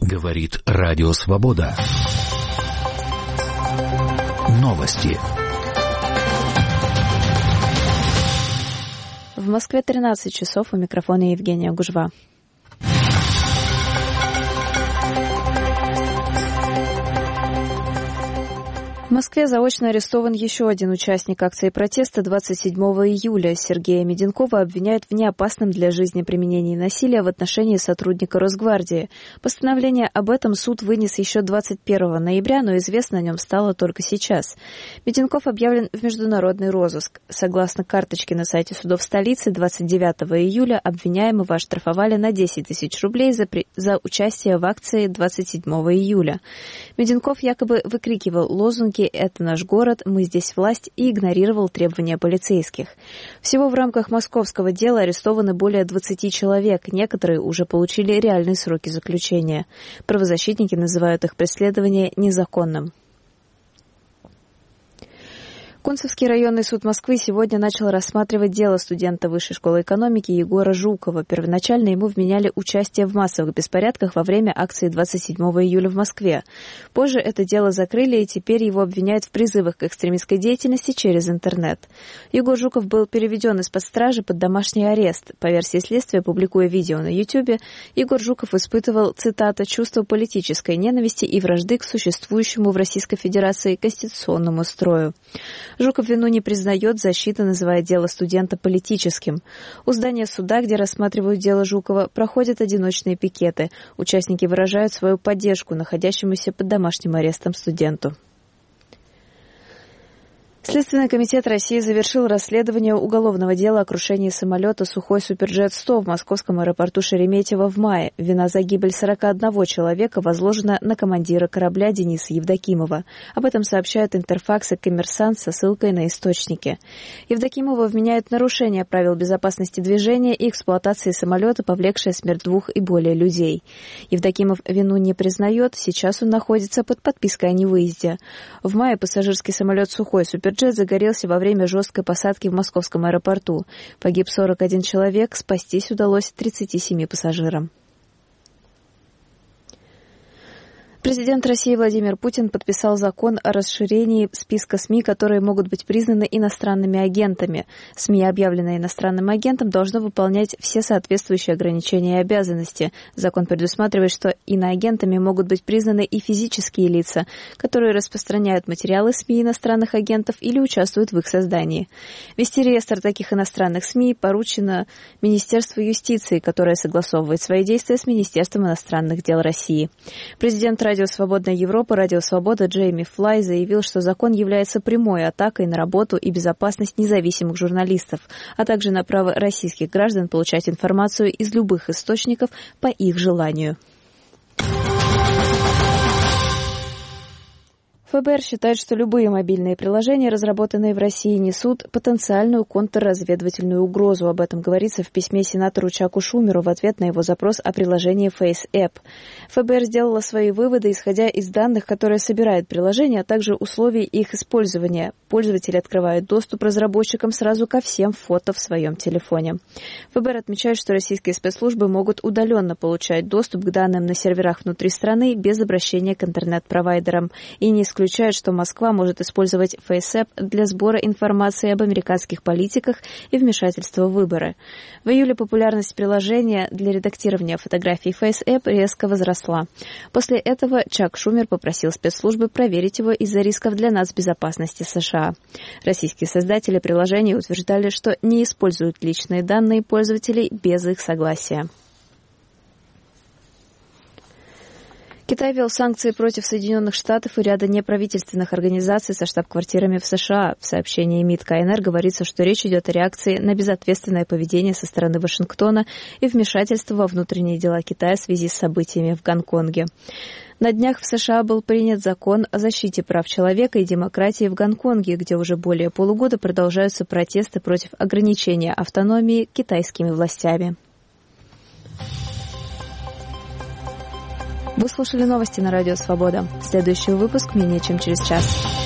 Говорит Радио Свобода. Новости. В Москве 13 часов. У микрофона Евгения Гужва. В Москве заочно арестован еще один участник акции протеста 27 июля. Сергея Меденкова обвиняют в неопасном для жизни применении насилия в отношении сотрудника Росгвардии. Постановление об этом суд вынес еще 21 ноября, но известно о нем стало только сейчас. Меденков объявлен в международный розыск. Согласно карточке на сайте судов столицы, 29 июля обвиняемого оштрафовали на 10 тысяч рублей за участие в акции 27 июля. Меденков якобы выкрикивал лозунги «Это наш город», «Мы здесь власть» и игнорировал требования полицейских. Всего в рамках московского дела арестованы более 20 человек. Некоторые уже получили реальные сроки заключения. Правозащитники называют их преследование незаконным. Кунцевский районный суд Москвы сегодня начал рассматривать дело студента Высшей школы экономики Егора Жукова. Первоначально ему вменяли участие в массовых беспорядках во время акции 27 июля в Москве. Позже это дело закрыли, и теперь его обвиняют в призывах к экстремистской деятельности через интернет. Егор Жуков был переведен из-под стражи под домашний арест. По версии следствия, публикуя видео на YouTube, Егор Жуков испытывал, цитата, «чувство политической ненависти и вражды к существующему в Российской Федерации конституционному строю». Жуков вину не признает, защита называет дело студента политическим. У здания суда, где рассматривают дело Жукова, проходят одиночные пикеты. Участники выражают свою поддержку находящемуся под домашним арестом студенту. Следственный комитет России завершил расследование уголовного дела о крушении самолета «Сухой Суперджет-100» в московском аэропорту Шереметьево в мае. Вина за гибель 41 человека возложена на командира корабля Дениса Евдокимова. Об этом сообщает Интерфакс и Коммерсант со ссылкой на источники. Евдокимова вменяют в нарушение правил безопасности движения и эксплуатации самолета, повлекшее смерть 2 и более людей. Евдокимов вину не признает, сейчас он находится под подпиской о невыезде. В мае пассажирский самолет «Сухой Суперджет» загорелся во время жесткой посадки в московском аэропорту. Погиб 41 человек, спастись удалось 37 пассажирам. Президент России Владимир Путин подписал закон о расширении списка СМИ, которые могут быть признаны иностранными агентами. СМИ, объявленные иностранным агентом, должны выполнять все соответствующие ограничения и обязанности. Закон предусматривает, что иноагентами могут быть признаны и физические лица, которые распространяют материалы СМИ иностранных агентов или участвуют в их создании. Вести реестр таких иностранных СМИ поручено Министерству юстиции, которое согласовывает свои действия с Министерством иностранных дел России. Президент Радио «Свободная Европа», Радио Свобода Джейми Флай заявил, что закон является прямой атакой на работу и безопасность независимых журналистов, а также на право российских граждан получать информацию из любых источников по их желанию. ФБР считает, что любые мобильные приложения, разработанные в России, несут потенциальную контрразведывательную угрозу. Об этом говорится в письме сенатору Чаку Шумеру в ответ на его запрос о приложении FaceApp. ФБР сделала свои выводы, исходя из данных, которые собирает приложение, а также условий их использования. Пользователи открывают доступ разработчикам сразу ко всем фото в своем телефоне. ФБР отмечает, что российские спецслужбы могут удаленно получать доступ к данным на серверах внутри страны без обращения к интернет-провайдерам и не исключает, что Москва может использовать FaceApp для сбора информации об американских политиках и вмешательства в выборы. В июле популярность приложения для редактирования фотографий FaceApp резко возросла. После этого Чак Шумер попросил спецслужбы проверить его из-за рисков для нацбезопасности США. Российские создатели приложения утверждали, что не используют личные данные пользователей без их согласия. Китай ввел санкции против Соединенных Штатов и ряда неправительственных организаций со штаб-квартирами в США. В сообщении МИД КНР говорится, что речь идет о реакции на безответственное поведение со стороны Вашингтона и вмешательство во внутренние дела Китая в связи с событиями в Гонконге. На днях в США был принят закон о защите прав человека и демократии в Гонконге, где уже более полугода продолжаются протесты против ограничения автономии китайскими властями. Вы слушали новости на Радио Свобода. Следующий выпуск менее чем через час.